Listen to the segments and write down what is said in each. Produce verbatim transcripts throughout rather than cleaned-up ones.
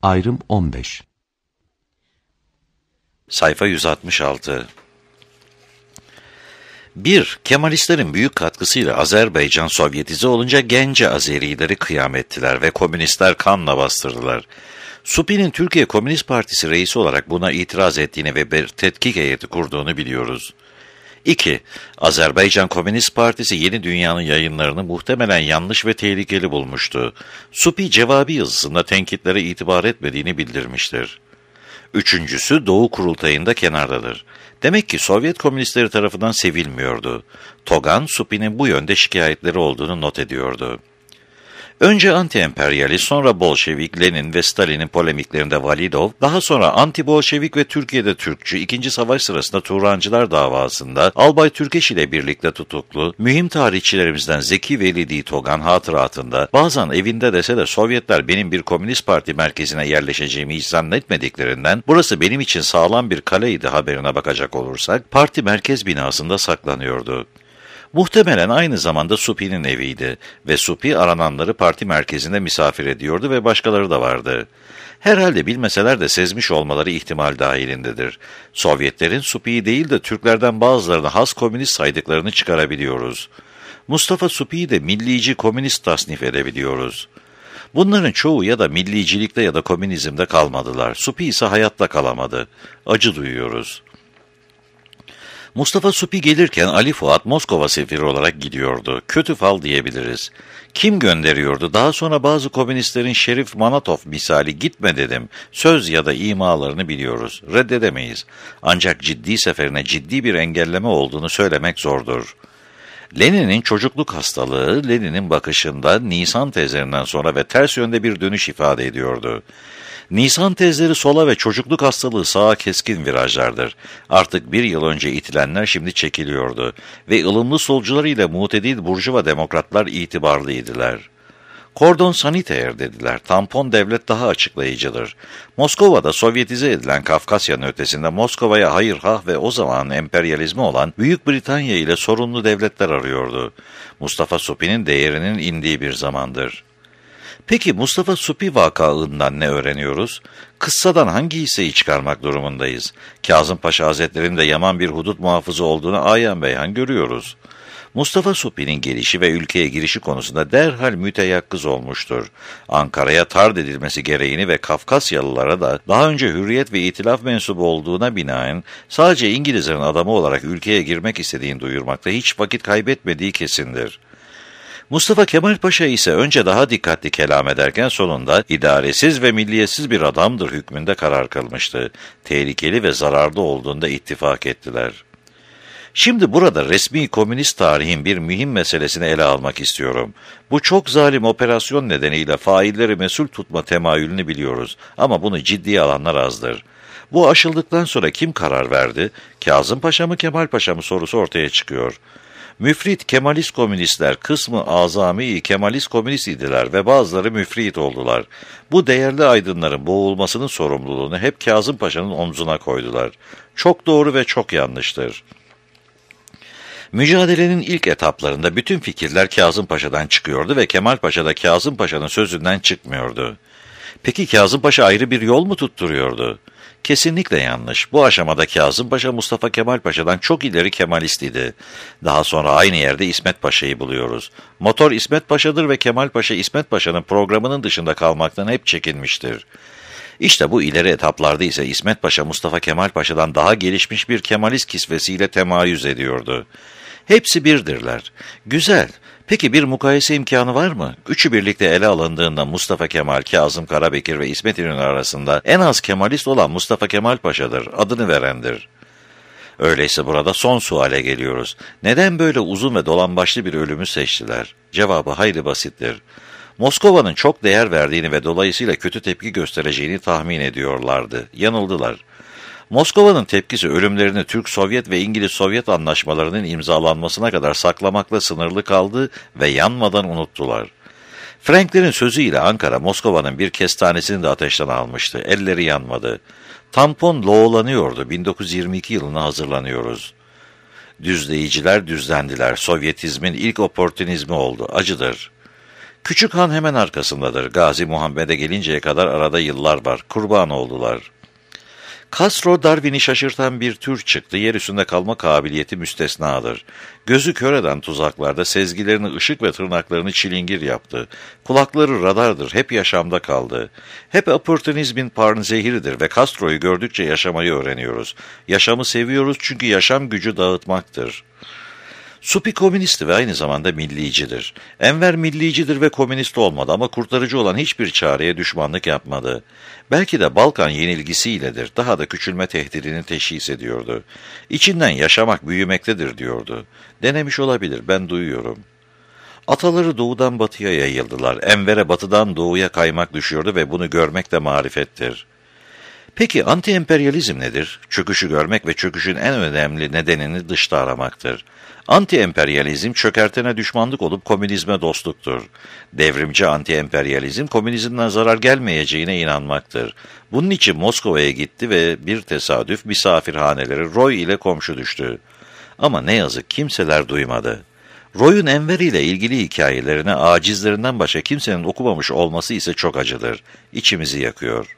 Ayrım on beş. Sayfa yüz altmış altı. bir. Kemalistlerin büyük katkısıyla Azerbaycan Sovyetize olunca gence Azerileri kıyam ettiler ve komünistler kanla bastırdılar. Supi'nin Türkiye Komünist Partisi reisi olarak buna itiraz ettiğini ve bir tetkik heyeti kurduğunu biliyoruz. iki. Azerbaycan Komünist Partisi Yeni Dünya'nın yayınlarını muhtemelen yanlış ve tehlikeli bulmuştu. Supi cevabi yazısında tenkitlere itibar etmediğini bildirmiştir. Üçüncüsü Doğu Kurultayı'nda kenardadır. Demek ki Sovyet komünistleri tarafından sevilmiyordu. Togan, Supi'nin bu yönde şikayetleri olduğunu not ediyordu. Önce anti-emperyalist, sonra Bolşevik, Lenin ve Stalin'in polemiklerinde Validov, daha sonra anti-Bolşevik ve Türkiye'de Türkçü İkinci Savaş sırasında Turancılar davasında Albay Türkeş ile birlikte tutuklu, mühim tarihçilerimizden Zeki Velidi Togan hatıratında, bazen evinde dese de Sovyetler benim bir komünist parti merkezine yerleşeceğimi hiç zannetmediklerinden, burası benim için sağlam bir kaleydi haberine bakacak olursak, parti merkez binasında saklanıyordu. Muhtemelen aynı zamanda Supi'nin eviydi ve Supi arananları parti merkezinde misafir ediyordu ve başkaları da vardı. Herhalde bilmeseler de sezmiş olmaları ihtimal dahilindedir. Sovyetlerin Supi'yi değil de Türklerden bazılarını has komünist saydıklarını çıkarabiliyoruz. Mustafa Supi'yi de millici komünist tasnif edebiliyoruz. Bunların çoğu ya da millicilikte ya da komünizmde kalmadılar. Supi ise hayatta kalamadı. Acı duyuyoruz. Mustafa Supi gelirken Ali Fuat Moskova sefiri olarak gidiyordu. Kötü fal diyebiliriz. Kim gönderiyordu? Daha sonra bazı komünistlerin Şerif Manatov misali gitme dedim. Söz ya da imalarını biliyoruz. Reddedemeyiz. Ancak ciddi seferine ciddi bir engelleme olduğunu söylemek zordur. Lenin'in çocukluk hastalığı, Lenin'in bakışında Nisan tezlerinden sonra ve ters yönde bir dönüş ifade ediyordu. Nisan tezleri sola ve çocukluk hastalığı sağa keskin virajlardır. Artık bir yıl önce itilenler şimdi çekiliyordu ve ılımlı solcular ile mutedil burjuva demokratlar itibarlıydılar. Kordon sanitaire dediler. Tampon devlet daha açıklayıcıdır. Moskova'da Sovyetize edilen Kafkasya'nın ötesinde Moskova'ya hayır hah ve o zamanın emperyalizmi olan Büyük Britanya ile sorunlu devletler arıyordu. Mustafa Supi'nin değerinin indiği bir zamandır. Peki Mustafa Supi vakasından ne öğreniyoruz? Kıssadan hangi hisseyi çıkarmak durumundayız? Kazım Paşa Hazretleri'nin de yaman bir hudut muhafızı olduğunu ayan beyan görüyoruz. Mustafa Supi'nin gelişi ve ülkeye girişi konusunda derhal müteyakkız olmuştur. Ankara'ya tard edilmesi gereğini ve Kafkasyalılara da daha önce Hürriyet ve İtilaf mensubu olduğuna binaen sadece İngilizlerin adamı olarak ülkeye girmek istediğini duyurmakta hiç vakit kaybetmediği kesindir. Mustafa Kemal Paşa ise önce daha dikkatli kelam ederken sonunda idaresiz ve milliyetsiz bir adamdır hükmünde karar kılmıştı. Tehlikeli ve zararlı olduğunda ittifak ettiler. Şimdi burada resmi komünist tarihin bir mühim meselesini ele almak istiyorum. Bu çok zalim operasyon nedeniyle failleri mesul tutma temayülünü biliyoruz ama bunu ciddiye alanlar azdır. Bu aşıldıktan sonra kim karar verdi? Kazım Paşa mı Kemal Paşa mı sorusu ortaya çıkıyor. Müfrit Kemalist komünistler kısmı azami Kemalist komünist idiler ve bazıları müfrit oldular. Bu değerli aydınların boğulmasının sorumluluğunu hep Kazım Paşa'nın omzuna koydular. Çok doğru ve çok yanlıştır. Mücadelenin ilk etaplarında bütün fikirler Kazım Paşa'dan çıkıyordu ve Kemal Paşa da Kazım Paşa'nın sözünden çıkmıyordu. Peki Kazım Paşa ayrı bir yol mu tutturuyordu? Kesinlikle yanlış. Bu aşamada Kazım Paşa Mustafa Kemal Paşa'dan çok ileri Kemalist idi. Daha sonra aynı yerde İsmet Paşa'yı buluyoruz. Motor İsmet Paşa'dır ve Kemal Paşa İsmet Paşa'nın programının dışında kalmaktan hep çekinmiştir. İşte bu ileri etaplarda ise İsmet Paşa Mustafa Kemal Paşa'dan daha gelişmiş bir Kemalist kisvesiyle temayüz ediyordu. Hepsi birdirler. Güzel. Peki bir mukayese imkanı var mı? Üçü birlikte ele alındığında Mustafa Kemal, Kazım Karabekir ve İsmet İnönü arasında en az Kemalist olan Mustafa Kemal Paşa'dır, adını verendir. Öyleyse burada son suale geliyoruz. Neden böyle uzun ve dolambaçlı bir ölümü seçtiler? Cevabı hayli basittir. Moskova'nın çok değer verdiğini ve dolayısıyla kötü tepki göstereceğini tahmin ediyorlardı. Yanıldılar. Moskova'nın tepkisi ölümlerini Türk Sovyet ve İngiliz Sovyet anlaşmalarının imzalanmasına kadar saklamakla sınırlı kaldı ve yanmadan unuttular. Frankler'in sözüyle Ankara, Moskova'nın bir kestanesini de ateşten almıştı. Elleri yanmadı. Tampon loğlanıyordu. bin dokuz yüz yirmi iki yılına hazırlanıyoruz. Düzleyiciler düzlendiler. Sovyetizmin ilk oportunizmi oldu. Acıdır. Küçük Han hemen arkasındadır. Gazi Muhammed'e gelinceye kadar arada yıllar var. Kurban oldular. Castro, Darwin'i şaşırtan bir tür çıktı. Yer üstünde kalma kabiliyeti müstesnadır. Gözü kör eden tuzaklarda sezgilerini ışık ve tırnaklarını çilingir yaptı. Kulakları radardır, hep yaşamda kaldı. Hep opportunizmin parnzehiridir ve Castro'yu gördükçe yaşamayı öğreniyoruz. Yaşamı seviyoruz çünkü yaşam gücü dağıtmaktır. Supi komünistti ve aynı zamanda millicidir. Enver millicidir ve komünist olmadı ama kurtarıcı olan hiçbir çareye düşmanlık yapmadı. Belki de Balkan yenilgisiyledir, daha da küçülme tehdidini teşhis ediyordu. İçinden yaşamak büyümektedir diyordu. Denemiş olabilir, ben duyuyorum. Ataları doğudan batıya yayıldılar. Enver'e batıdan doğuya kaymak düşüyordu ve bunu görmek de marifettir. Peki anti-emperyalizm nedir? Çöküşü görmek ve çöküşün en önemli nedenini dışta aramaktır. Anti-emperyalizm çökertene düşmanlık olup komünizme dostluktur. Devrimci anti-emperyalizm komünizmden zarar gelmeyeceğine inanmaktır. Bunun için Moskova'ya gitti ve bir tesadüf misafirhaneleri Roy ile komşu düştü. Ama ne yazık kimseler duymadı. Roy'un Enver ile ilgili hikayelerini acizlerinden başka kimsenin okumamış olması ise çok acıdır. İçimizi yakıyor.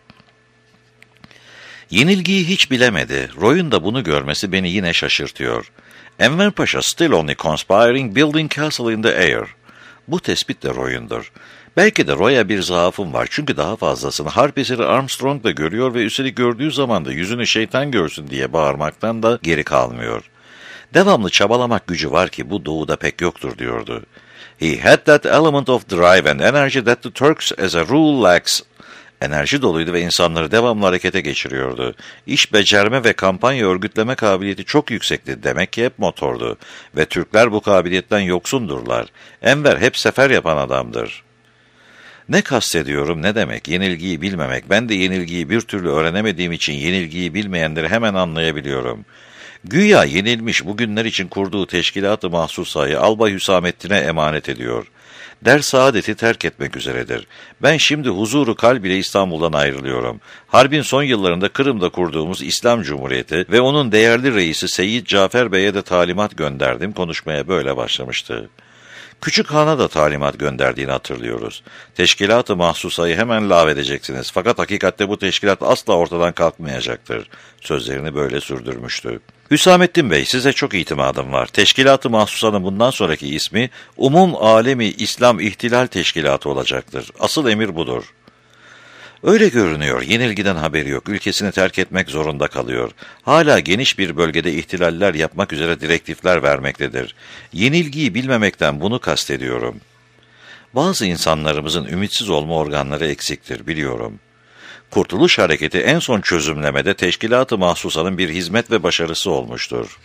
Yenilgiyi hiç bilemedi. Roy'un da bunu görmesi beni yine şaşırtıyor. Enver Paşa still only conspiring, building castle in the air. Bu tespit de Roy'undur. Belki de Roy'a bir zaafım var çünkü daha fazlasını harp eseri Armstrong da görüyor ve üstelik gördüğü zaman da yüzünü şeytan görsün diye bağırmaktan da geri kalmıyor. Devamlı çabalamak gücü var ki bu doğuda pek yoktur diyordu. He had that element of drive and energy that the Turks as a rule lacks. Enerji doluydu ve insanları devamlı harekete geçiriyordu. İş becerme ve kampanya örgütleme kabiliyeti çok yüksekti. Demek ki hep motordu. Ve Türkler bu kabiliyetten yoksundurlar. Enver hep sefer yapan adamdır. Ne kastediyorum, ne demek? Yenilgiyi bilmemek. Ben de yenilgiyi bir türlü öğrenemediğim için yenilgiyi bilmeyenleri hemen anlayabiliyorum. Güya yenilmiş, bugünler için kurduğu teşkilat-ı mahsusayı Albay Hüsamettin'e emanet ediyor. Der saadeti terk etmek üzeredir. Ben şimdi huzuru kalb ile İstanbul'dan ayrılıyorum. Harbin son yıllarında Kırım'da kurduğumuz İslam Cumhuriyeti ve onun değerli reisi Seyyid Cafer Bey'e de talimat gönderdim. Konuşmaya böyle başlamıştı. Küçük Han'a da talimat gönderdiğini hatırlıyoruz. Teşkilat-ı mahsusayı hemen lağvedeceksiniz. Fakat hakikatte bu teşkilat asla ortadan kalkmayacaktır. Sözlerini böyle sürdürmüştü. Hüsamettin Bey, size çok itimadım var. Teşkilat-ı mahsusanın bundan sonraki ismi Umum Alemi İslam İhtilal Teşkilatı olacaktır. Asıl emir budur. Öyle görünüyor, yenilgiden haberi yok, ülkesini terk etmek zorunda kalıyor. Hala geniş bir bölgede ihtilaller yapmak üzere direktifler vermektedir. Yenilgiyi bilmemekten bunu kastediyorum. Bazı insanlarımızın ümitsiz olma organları eksiktir, biliyorum. Kurtuluş Hareketi en son çözümlemede Teşkilat-ı Mahsusa'nın bir hizmet ve başarısı olmuştur.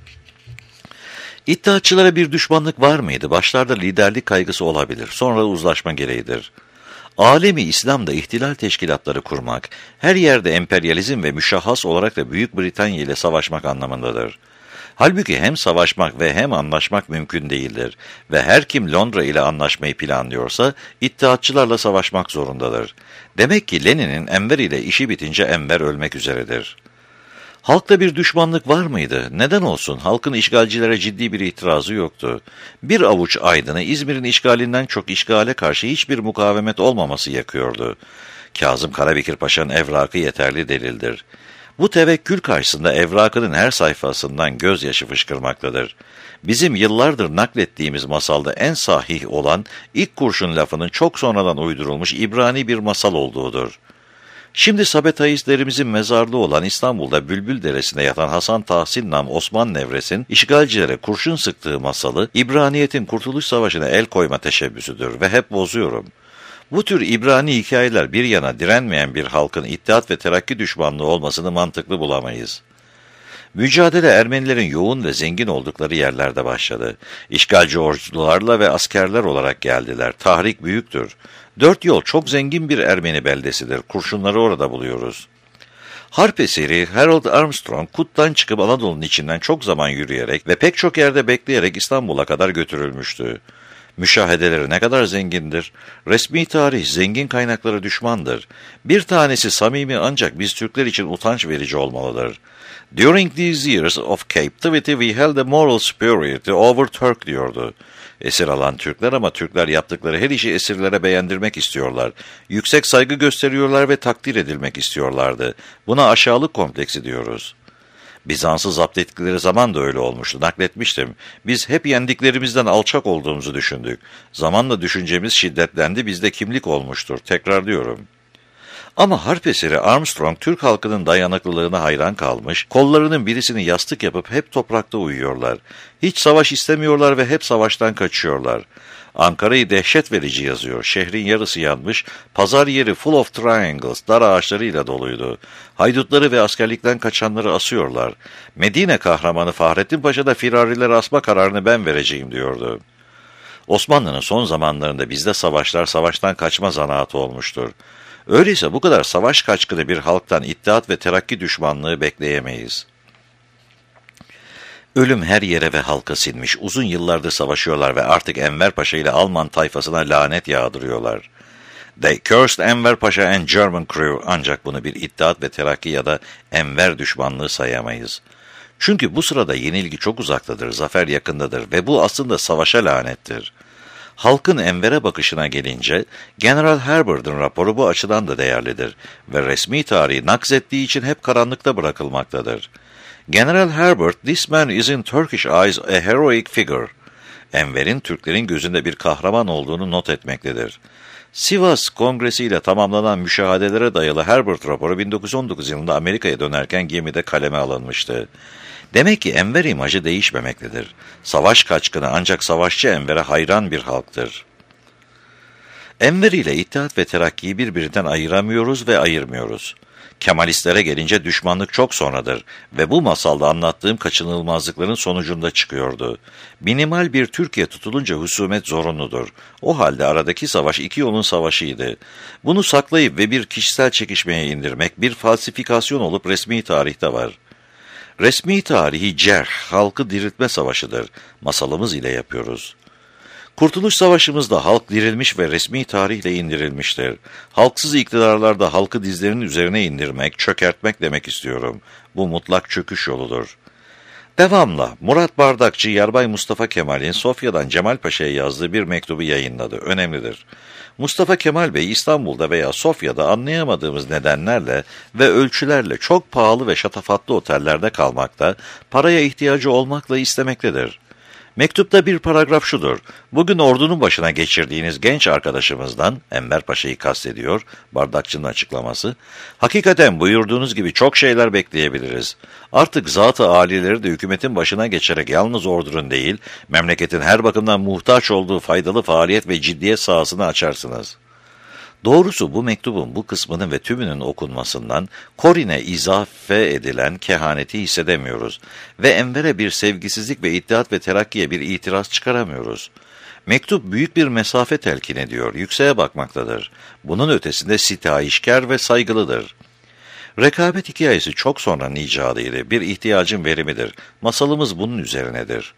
İttihatçılara bir düşmanlık var mıydı? Başlarda liderlik kaygısı olabilir, sonra uzlaşma gereğidir. Alemi İslam'da ihtilal teşkilatları kurmak, her yerde emperyalizm ve müşahhas olarak da Büyük Britanya ile savaşmak anlamındadır. Halbuki hem savaşmak ve hem anlaşmak mümkün değildir ve her kim Londra ile anlaşmayı planlıyorsa İttihatçılarla savaşmak zorundadır. Demek ki Lenin'in Enver ile işi bitince Enver ölmek üzeredir. Halkta bir düşmanlık var mıydı? Neden olsun? Halkın işgalcilere ciddi bir itirazı yoktu. Bir avuç aydını İzmir'in işgalinden çok işgale karşı hiçbir mukavemet olmaması yakıyordu. Kazım Karabekir Paşa'nın evrakı yeterli delildir. Bu tevekkül karşısında evrakının her sayfasından gözyaşı fışkırmaktadır. Bizim yıllardır naklettiğimiz masalda en sahih olan ilk kurşun lafının çok sonradan uydurulmuş İbrani bir masal olduğudur. Şimdi Sabetaistlerimizin mezarlığı olan İstanbul'da Bülbül Deresi'nde yatan Hasan Tahsin Nam Osman Nevres'in işgalcilere kurşun sıktığı masalı İbraniyetin Kurtuluş Savaşı'na el koyma teşebbüsüdür ve hep bozuyorum. Bu tür İbrani hikayeler bir yana direnmeyen bir halkın İttihat ve Terakki düşmanlığı olmasını mantıklı bulamayız. Mücadele Ermenilerin yoğun ve zengin oldukları yerlerde başladı. İşgalci ordularla ve askerler olarak geldiler. Tahrik büyüktür. Dört yol çok zengin bir Ermeni beldesidir. Kurşunları orada buluyoruz. Harp eseri Harold Armstrong Kut'tan çıkıp Anadolu'nun içinden çok zaman yürüyerek ve pek çok yerde bekleyerek İstanbul'a kadar götürülmüştü. Müşahedeleri ne kadar zengindir. Resmi tarih zengin kaynakları düşmandır. Bir tanesi samimi ancak biz Türkler için utanç verici olmalıdır. During these years of captivity we held a moral superiority over Turk diyordu. Esir alan Türkler ama Türkler yaptıkları her işi esirlere beğendirmek istiyorlar. Yüksek saygı gösteriyorlar ve takdir edilmek istiyorlardı. Buna aşağılık kompleksi diyoruz. Bizans'ı zapt ettikleri zaman da öyle olmuştu. Nakletmiştim. Biz hep yendiklerimizden alçak olduğumuzu düşündük. Zamanla düşüncemiz şiddetlendi, bizde kimlik olmuştur. Tekrar diyorum. Ama harp eseri Armstrong, Türk halkının dayanıklılığına hayran kalmış, kollarının birisini yastık yapıp hep toprakta uyuyorlar. Hiç savaş istemiyorlar ve hep savaştan kaçıyorlar. Ankara'yı dehşet verici yazıyor. Şehrin yarısı yanmış, pazar yeri full of triangles, dar ağaçlarıyla doluydu. Haydutları ve askerlikten kaçanları asıyorlar. Medine kahramanı Fahrettin Paşa da firarileri asma kararını ben vereceğim diyordu. Osmanlı'nın son zamanlarında bizde savaşlar savaştan kaçma zanaatı olmuştur. Öyleyse bu kadar savaş kaçkını bir halktan İttihat ve Terakki düşmanlığı bekleyemeyiz. Ölüm her yere ve halka sinmiş, uzun yıllardır savaşıyorlar ve artık Enver Paşa ile Alman tayfasına lanet yağdırıyorlar. They cursed Enver Paşa and German crew, ancak bunu bir İttihat ve Terakki ya da Enver düşmanlığı sayamayız. Çünkü bu sırada yenilgi çok uzaktadır, zafer yakındadır ve bu aslında savaşa lanettir. Halkın Enver'e bakışına gelince, General Herbert'ın raporu bu açıdan da değerlidir ve resmi tarihi nakzettiği için hep karanlıkta bırakılmaktadır. General Herbert, "This man is in Turkish eyes a heroic figure." Enver'in Türklerin gözünde bir kahraman olduğunu not etmektedir. Sivas Kongresi ile tamamlanan müşahedelere dayalı Herbert raporu bin dokuz yüz on dokuz yılında Amerika'ya dönerken gemide kaleme alınmıştı. Demek ki Enver imajı değişmemektedir. Savaş kaçkını ancak savaşçı Enver'e hayran bir halktır. Enver ile İttihat ve Terakki'yi birbirinden ayıramıyoruz ve ayırmıyoruz. Kemalistlere gelince düşmanlık çok sonradır ve bu masalda anlattığım kaçınılmazlıkların sonucunda çıkıyordu. Minimal bir Türkiye tutulunca husumet zorunludur. O halde aradaki savaş iki yolun savaşıydı. Bunu saklayıp ve bir kişisel çekişmeye indirmek bir falsifikasyon olup resmi tarihte var. Resmi tarihi cerh, halkı diriltme savaşıdır. Masalımız ile yapıyoruz. Kurtuluş Savaşı'mızda halk dirilmiş ve resmi tarihle indirilmiştir. Halksız iktidarlarda halkı dizlerinin üzerine indirmek, çökertmek demek istiyorum. Bu mutlak çöküş yoludur. Devamla Murat Bardakçı, Yarbay Mustafa Kemal'in Sofya'dan Cemal Paşa'ya yazdığı bir mektubu yayınladı. Önemlidir. Mustafa Kemal Bey İstanbul'da veya Sofya'da anlayamadığımız nedenlerle ve ölçülerle çok pahalı ve şatafatlı otellerde kalmakta, paraya ihtiyacı olmakla istemektedir. Mektupta bir paragraf şudur: "Bugün ordunun başına geçirdiğiniz genç arkadaşımızdan," Enver Paşa'yı kastediyor, Bardakçı'nın açıklaması, "hakikaten buyurduğunuz gibi çok şeyler bekleyebiliriz. Artık zat-ı âlileri de hükümetin başına geçerek yalnız ordunun değil, memleketin her bakımdan muhtaç olduğu faydalı faaliyet ve ciddiyet sahasını açarsınız." Doğrusu bu mektubun bu kısmının ve tümünün okunmasından Korin'e izafe edilen kehaneti hissedemiyoruz ve Enver'e bir sevgisizlik ve İttihat ve Terakki'ye bir itiraz çıkaramıyoruz. Mektup büyük bir mesafe telkin ediyor, yükseğe bakmaktadır. Bunun ötesinde sitayişkar ve saygılıdır. Rekabet hikayesi çok sonranın icadıydı, bir ihtiyacın verimidir. Masalımız bunun üzerinedir.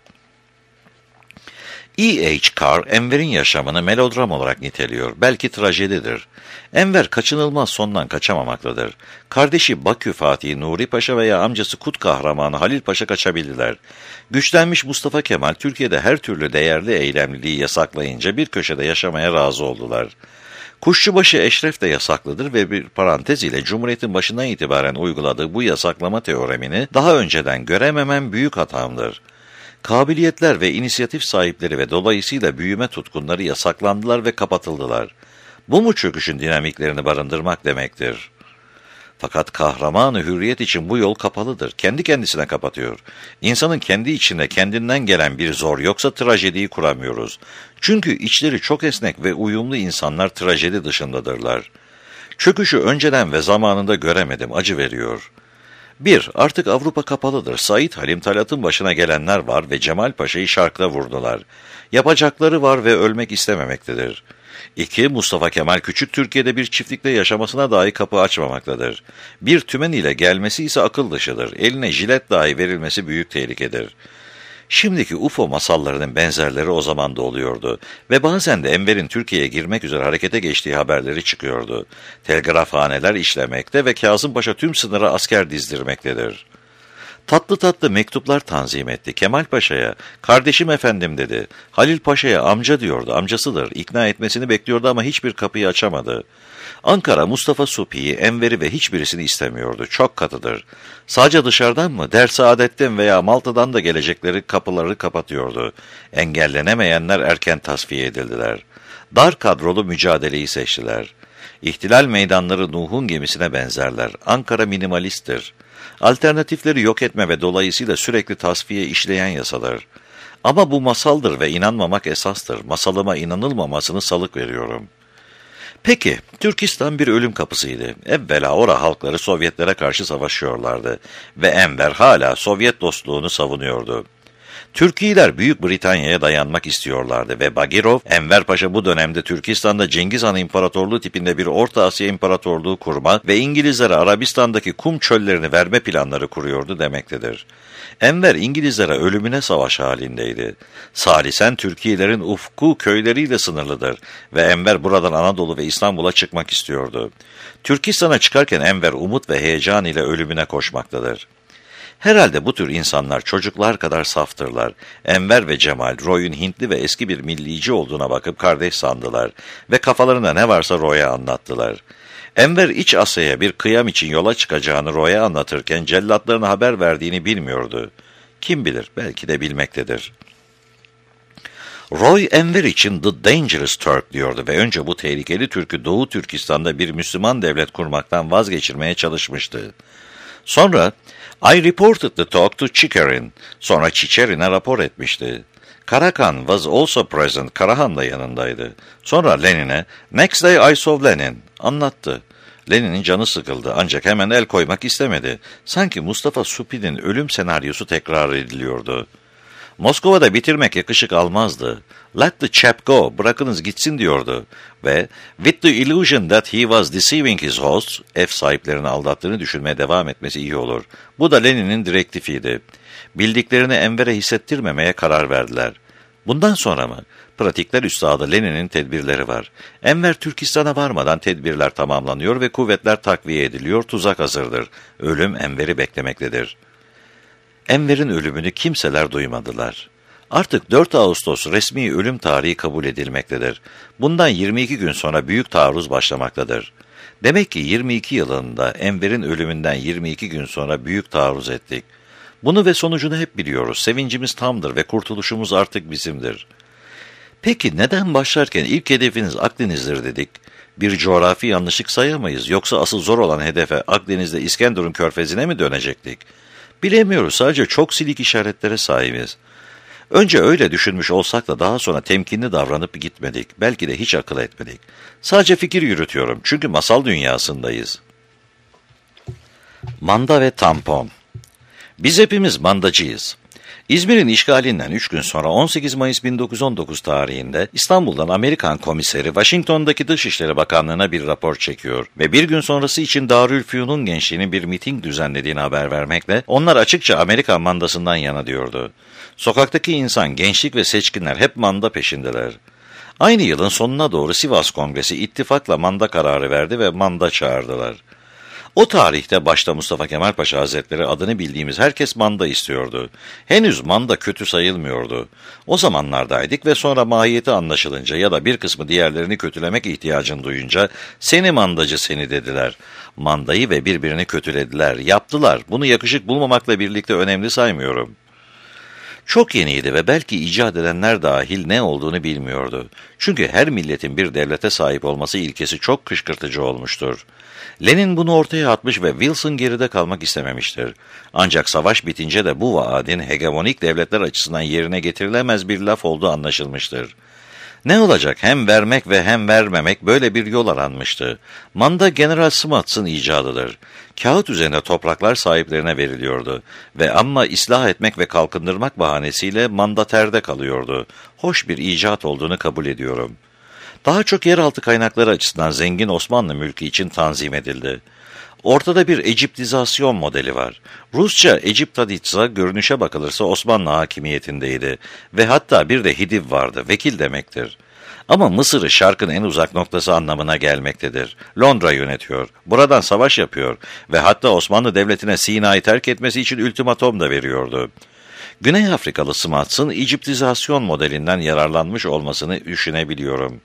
E H Carr, Enver'in yaşamını melodram olarak niteliyor. Belki trajedidir. Enver kaçınılmaz sondan kaçamamaktadır. Kardeşi Bakü Fatih Nuri Paşa veya amcası Kut kahramanı Halil Paşa kaçabildiler. Güçlenmiş Mustafa Kemal, Türkiye'de her türlü değerli eylemliliği yasaklayınca bir köşede yaşamaya razı oldular. Kuşçubaşı Eşref de yasaklıdır ve bir parantez ile Cumhuriyet'in başından itibaren uyguladığı bu yasaklama teoremini daha önceden görememem büyük hatamdır. Kabiliyetler ve inisiyatif sahipleri ve dolayısıyla büyüme tutkunları yasaklandılar ve kapatıldılar. Bu mu çöküşün dinamiklerini barındırmak demektir? Fakat kahramanı hürriyet için bu yol kapalıdır. Kendi kendisine kapatıyor. İnsanın kendi içinde kendinden gelen bir zor, yoksa trajediyi kuramıyoruz. Çünkü içleri çok esnek ve uyumlu insanlar trajedi dışındadırlar. Çöküşü önceden ve zamanında göremedim, acı veriyor. bir. Artık Avrupa kapalıdır. Said Halim Talat'ın başına gelenler var ve Cemal Paşa'yı şarkla vurdular. Yapacakları var ve ölmek istememektedir. iki. Mustafa Kemal küçük Türkiye'de bir çiftlikte yaşamasına dahi kapı açmamaktadır. Bir tümen ile gelmesi ise akıl dışıdır. Eline jilet dahi verilmesi büyük tehlikedir. Şimdiki U F O masallarının benzerleri o zaman da oluyordu ve bazen de Enver'in Türkiye'ye girmek üzere harekete geçtiği haberleri çıkıyordu. Telgrafhaneler işlemekte ve Kazım Paşa tüm sınıra asker dizdirmektedir. Tatlı tatlı mektuplar tanzim etti. Kemal Paşa'ya, kardeşim efendim dedi. Halil Paşa'ya amca diyordu, amcasıdır. İkna etmesini bekliyordu ama hiçbir kapıyı açamadı. Ankara, Mustafa Supi'yi, Enver'i ve hiçbirisini istemiyordu. Çok katıdır. Sadece dışarıdan mı, Der-Saadet'ten veya Malta'dan da gelecekleri kapıları kapatıyordu. Engellenemeyenler erken tasfiye edildiler. Dar kadrolu mücadeleyi seçtiler. İhtilal meydanları Nuh'un gemisine benzerler. Ankara minimalisttir. Alternatifleri yok etme ve dolayısıyla sürekli tasfiye işleyen yasalar. Ama bu masaldır ve inanmamak esastır. Masalıma inanılmamasını salık veriyorum. Peki, Türkistan bir ölüm kapısıydı. Evvela ora halkları Sovyetlere karşı savaşıyorlardı ve Enver hala Sovyet dostluğunu savunuyordu. Türkiler Büyük Britanya'ya dayanmak istiyorlardı ve Bagirov, Enver Paşa bu dönemde Türkistan'da Cengiz Han İmparatorluğu tipinde bir Orta Asya İmparatorluğu kurma ve İngilizlere Arabistan'daki kum çöllerini verme planları kuruyordu demektedir. Enver İngilizlere ölümüne savaş halindeydi. Salisen Türkilerin ufku köyleriyle sınırlıdır ve Enver buradan Anadolu ve İstanbul'a çıkmak istiyordu. Türkistan'a çıkarken Enver umut ve heyecan ile ölümüne koşmaktadır. Herhalde bu tür insanlar çocuklar kadar saftırlar. Enver ve Cemal, Roy'un Hintli ve eski bir millici olduğuna bakıp kardeş sandılar ve kafalarında ne varsa Roy'a anlattılar. Enver İç Asya'ya bir kıyam için yola çıkacağını Roy'a anlatırken cellatlarına haber verdiğini bilmiyordu. Kim bilir, belki de bilmektedir. Roy, Enver için The Dangerous Turk diyordu ve önce bu tehlikeli Türk'ü Doğu Türkistan'da bir Müslüman devlet kurmaktan vazgeçirmeye çalışmıştı. Sonra, I reported the talk to Chicherin. Sonra Chicherin'e rapor etmişti. Karakan was also present. Karahan da yanındaydı. Sonra Lenin'e, next day I saw Lenin, anlattı. Lenin'in canı sıkıldı ancak hemen el koymak istemedi. Sanki Mustafa Supi'nin ölüm senaryosu tekrar ediliyordu. Moskova'da bitirmek yakışık almazdı. Let the chap go, bırakınız gitsin diyordu. Ve with the illusion that he was deceiving his hosts, ev sahiplerini aldattığını düşünmeye devam etmesi iyi olur. Bu da Lenin'in direktifiydi. Bildiklerini Enver'e hissettirmemeye karar verdiler. Bundan sonra mı? Pratikler üstadı Lenin'in tedbirleri var. Enver Türkistan'a varmadan tedbirler tamamlanıyor ve kuvvetler takviye ediliyor, tuzak hazırdır. Ölüm Enver'i beklemektedir. Enver'in ölümünü kimseler duymadılar. Artık dört Ağustos resmi ölüm tarihi kabul edilmektedir. Bundan yirmi iki gün sonra büyük taarruz başlamaktadır. Demek ki yirmi iki yılında Enver'in ölümünden yirmi iki gün sonra büyük taarruz ettik. Bunu ve sonucunu hep biliyoruz. Sevincimiz tamdır ve kurtuluşumuz artık bizimdir. Peki neden başlarken ilk hedefiniz Akdeniz'dir dedik? Bir coğrafi yanlışlık sayamayız. Yoksa asıl zor olan hedefe Akdeniz'de İskenderun körfezine mi dönecektik? Bilemiyoruz, sadece çok silik işaretlere sahibiz. Önce öyle düşünmüş olsak da daha sonra temkinli davranıp gitmedik. Belki de hiç akıl etmedik. Sadece fikir yürütüyorum çünkü masal dünyasındayız. Manda ve tampon. Biz hepimiz mandacıyız. İzmir'in işgalinden üç gün sonra on sekiz Mayıs bin dokuz yüz on dokuz tarihinde İstanbul'dan Amerikan komiseri Washington'daki Dışişleri Bakanlığı'na bir rapor çekiyor ve bir gün sonrası için Darülfünun gençliğinin bir miting düzenlediğini haber vermekle onlar açıkça Amerikan mandasından yana diyordu. Sokaktaki insan, gençlik ve seçkinler hep manda peşindeler. Aynı yılın sonuna doğru Sivas Kongresi ittifakla manda kararı verdi ve manda çağırdılar. O tarihte başta Mustafa Kemal Paşa Hazretleri adını bildiğimiz herkes manda istiyordu. Henüz manda kötü sayılmıyordu. O zamanlardaydık ve sonra mahiyeti anlaşılınca ya da bir kısmı diğerlerini kötülemek ihtiyacını duyunca seni mandacı seni dediler. Mandayı ve birbirini kötülediler, yaptılar. Bunu yakışık bulmamakla birlikte önemli saymıyorum. Çok yeniydi ve belki icat edenler dahil ne olduğunu bilmiyordu. Çünkü her milletin bir devlete sahip olması ilkesi çok kışkırtıcı olmuştur. Lenin bunu ortaya atmış ve Wilson geride kalmak istememiştir. Ancak savaş bitince de bu vaadin hegemonik devletler açısından yerine getirilemez bir laf olduğu anlaşılmıştır. Ne olacak, hem vermek ve hem vermemek, böyle bir yol aranmıştı. Manda General Smuts'ın icadıdır. Kağıt üzerinde topraklar sahiplerine veriliyordu ve ama ıslah etmek ve kalkındırmak bahanesiyle mandaterde kalıyordu. Hoş bir icat olduğunu kabul ediyorum. Daha çok yeraltı kaynakları açısından zengin Osmanlı mülkü için tanzim edildi. Ortada bir Eciptizasyon modeli var. Rusça Eciptaditsa görünüşe bakılırsa Osmanlı hakimiyetindeydi ve hatta bir de Hidiv vardı, vekil demektir. Ama Mısır'ı şarkın en uzak noktası anlamına gelmektedir. Londra yönetiyor, buradan savaş yapıyor ve hatta Osmanlı Devleti'ne Sina'yı terk etmesi için ultimatom da veriyordu. Güney Afrikalı Smuts'ın İciptizasyon modelinden yararlanmış olmasını düşünebiliyorum.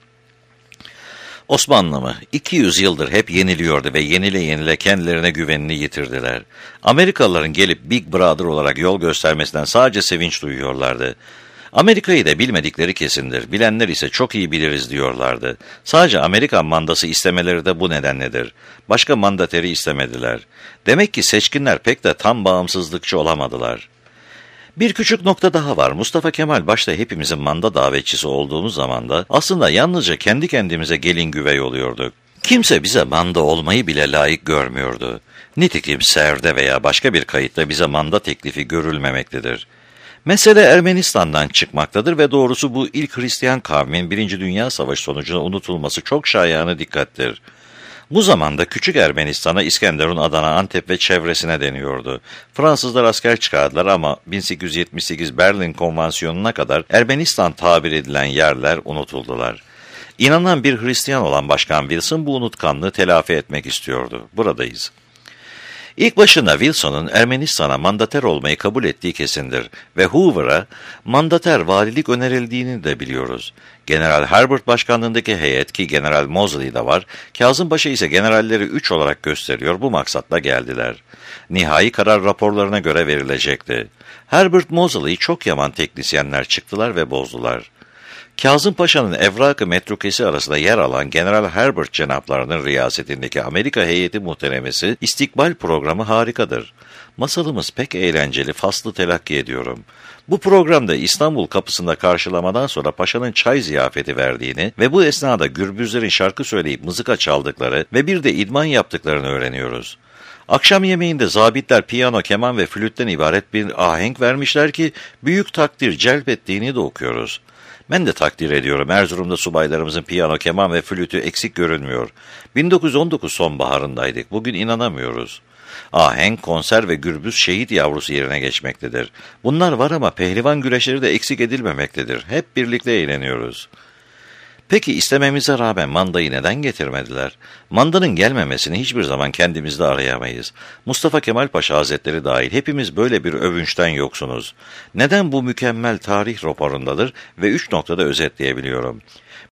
Osmanlı mı? iki yüz yıldır hep yeniliyordu ve yenile yenile kendilerine güvenini yitirdiler. Amerikalıların gelip Big Brother olarak yol göstermesinden sadece sevinç duyuyorlardı. Amerika'yı da bilmedikleri kesindir, bilenler ise çok iyi biliriz diyorlardı. Sadece Amerikan mandası istemeleri de bu nedenledir. Başka mandateri istemediler. Demek ki seçkinler pek de tam bağımsızlıkçı olamadılar. Bir küçük nokta daha var. Mustafa Kemal başta hepimizin manda davetçisi olduğumuz zaman da aslında yalnızca kendi kendimize gelin güvey oluyorduk. Kimse bize manda olmayı bile layık görmüyordu. Nitekim Seher'de veya başka bir kayıtta bize manda teklifi görülmemektedir. Mesele Ermenistan'dan çıkmaktadır ve doğrusu bu ilk Hristiyan kavmin Birinci Dünya Savaşı sonucunda unutulması çok şayanı dikkattir. Bu zamanda Küçük Ermenistan'a İskenderun, Adana, Antep ve çevresine deniyordu. Fransızlar asker çıkardılar ama bin sekiz yüz yetmiş sekiz Berlin Konvansiyonu'na kadar Ermenistan tabir edilen yerler unutuldular. İnanan bir Hristiyan olan Başkan Wilson bu unutkanlığı telafi etmek istiyordu. Buradayız. İlk başında Wilson'un Ermenistan'a mandater olmayı kabul ettiği kesindir ve Hoover'a mandater valilik önerildiğini de biliyoruz. General Herbert başkanlığındaki heyet ki General Moseley de var, Kazım Paşa ise generalleri üç olarak gösteriyor, bu maksatla geldiler. Nihai karar raporlarına göre verilecekti. Herbert Moseley çok yaman teknisyenler çıktılar ve bozdular. Kazım Paşa'nın evrak-ı metrukesi arasında yer alan General Herbert cenaplarının riyasetindeki Amerika heyeti muhteremesi istikbal programı harikadır. Masalımız pek eğlenceli, faslı telakki ediyorum. Bu programda İstanbul kapısında karşılamadan sonra paşanın çay ziyafeti verdiğini ve bu esnada gürbüzlerin şarkı söyleyip mızıka çaldıkları ve bir de idman yaptıklarını öğreniyoruz. Akşam yemeğinde zabitler piyano, keman ve flütten ibaret bir ahenk vermişler ki büyük takdir celp ettiğini de okuyoruz. Ben de takdir ediyorum. Erzurum'da subaylarımızın piyano, keman ve flütü eksik görünmüyor. bin dokuz yüz on dokuz sonbaharındaydık. Bugün inanamıyoruz. Ahenk, konser ve gürbüz şehit yavrusu yerine geçmektedir. Bunlar var ama pehlivan güreşleri de eksik edilmemektedir. Hep birlikte eğleniyoruz. Peki istememize rağmen mandayı neden getirmediler? Mandanın gelmemesini hiçbir zaman kendimizde arayamayız. Mustafa Kemal Paşa Hazretleri dahil hepimiz böyle bir övünçten yoksunuz. Neden bu mükemmel tarih raporundadır ve üç noktada özetleyebiliyorum.